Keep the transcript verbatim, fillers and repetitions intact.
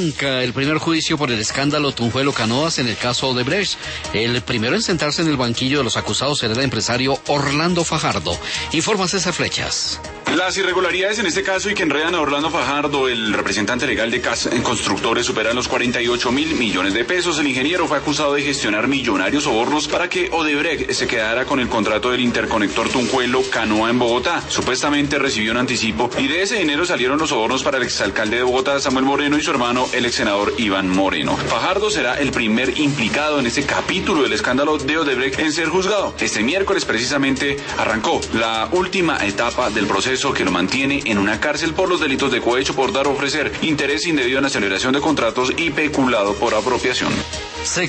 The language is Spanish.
Arranca el primer juicio por el escándalo Tunjuelo Canoas en el caso Odebrecht. El primero en sentarse en el banquillo de los acusados será el empresario Orlando Fajardo. Informa César Flechas. Las irregularidades en este caso y que enredan a Orlando Fajardo, el representante legal de C A S en Constructores, superan los cuarenta y ocho mil millones de pesos. El ingeniero fue acusado de gestionar millonarios sobornos para que Odebrecht se quedara con el contrato del interconector Tunjuelo Canoa en Bogotá. Supuestamente recibió un anticipo y de ese dinero salieron los sobornos para el exalcalde de Bogotá, Samuel Moreno, y su hermano, el ex senador Iván Moreno. Fajardo será el primer implicado en este capítulo del escándalo de Odebrecht en ser juzgado. Este miércoles precisamente arrancó la última etapa del proceso que lo mantiene en una cárcel por los delitos de cohecho por dar o ofrecer interés indebido en la celebración de contratos y peculado por apropiación. Se